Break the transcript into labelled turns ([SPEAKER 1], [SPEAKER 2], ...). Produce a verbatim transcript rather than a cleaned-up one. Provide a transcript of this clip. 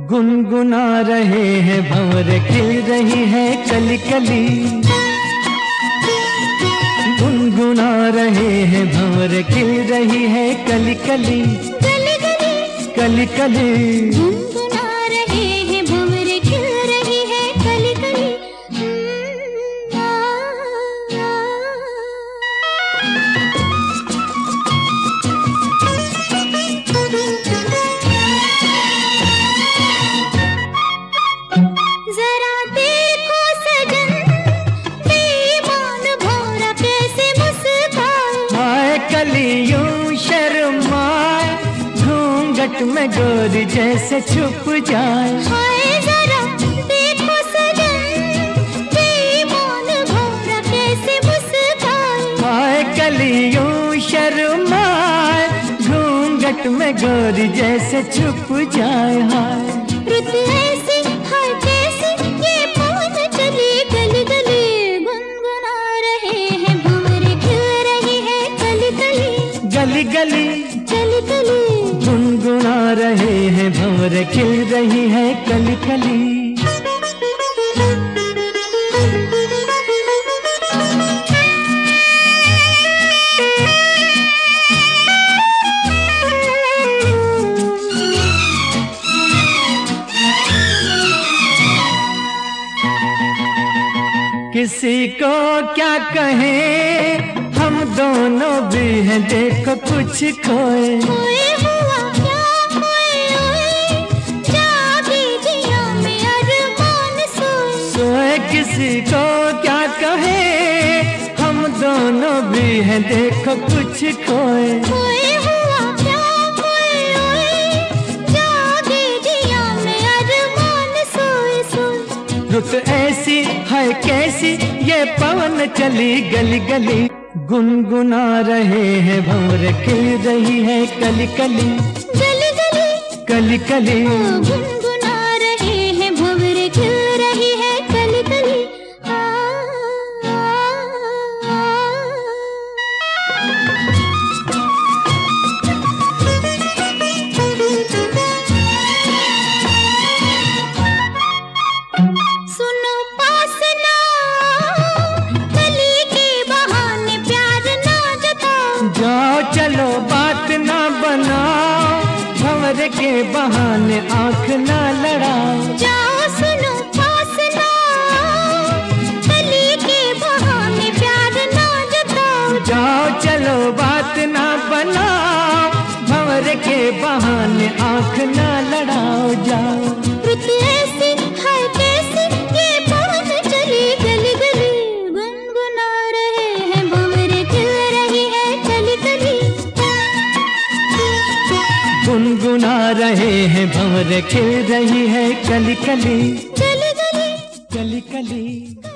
[SPEAKER 1] गुनगुना रहे हैं भंवर खिल रही है कली कली। गुनगुना रहे हैं भंवर खिल रही है कली कली
[SPEAKER 2] गली गली
[SPEAKER 1] कली कली।
[SPEAKER 2] गुनगुना रहे हैं भंवर खिल रही है कली कली। जरा देखो सजन बेईमान भौरा कैसे मुस्काए।
[SPEAKER 1] हाय कलियों शर्माए घूंघट में गोरी जैसे छुप जाए।
[SPEAKER 2] हाय जरा देखो सजन बेईमान भौरा कैसे मुस्काए।
[SPEAKER 1] हाय कलियों शर्माए घूंघट में गोरी जैसे छुप जाए। हाय
[SPEAKER 2] रुत ऐसी हाय कैसी ये पवन चली गली गली। गुनगुना रहे हैं भंवर खिल रही है कली कली
[SPEAKER 1] गली गली
[SPEAKER 2] कली कली।
[SPEAKER 1] गुनगुना रहे हैं भंवर खिल रही है कली कली। किसी को क्या कहें हम दोनों भी हैं देखो कुछ खोए।
[SPEAKER 2] खोए हुआ क्या खोए ओए जागे दिया में अरमान सोए।
[SPEAKER 1] सोए किसी को क्या कहें हम दोनों भी हैं देखो कुछ खोए।
[SPEAKER 2] खोए हुआ क्या खोए ओए जागे दिया में अरमान सोए सोए।
[SPEAKER 1] रुत ऐसी है कैसी ये पवन चली गली गली। गुनगुना रहे हैं भंवर खिल रही है कली कली
[SPEAKER 2] गली गली
[SPEAKER 1] कली कली।
[SPEAKER 2] गुनगुना रहे हैं भंवर खिल रही है कली कली। आ, आ, आ। सुनो पास ना कली के बहाने प्यार ना जताओ।
[SPEAKER 1] जाओ चलो बात ना बनाओ भंवर के बहाने आंख ना लड़ाओ।
[SPEAKER 2] जाओ सुनो पास ना कली के बहाने प्यार ना जताओ।
[SPEAKER 1] जाओ चलो बात ना बनाओ भंवर के बहाने आंख ना लड़ाओ। जाओ
[SPEAKER 2] रुत ऐसी हाय कैसी ये पवन चली गली गली। गुनगुना रहे हैं भंवर खिल रही है कली कली।
[SPEAKER 1] गुनगुना रहे हैं भंवर खिल रही है कली कली
[SPEAKER 2] गली गली
[SPEAKER 1] कली कली।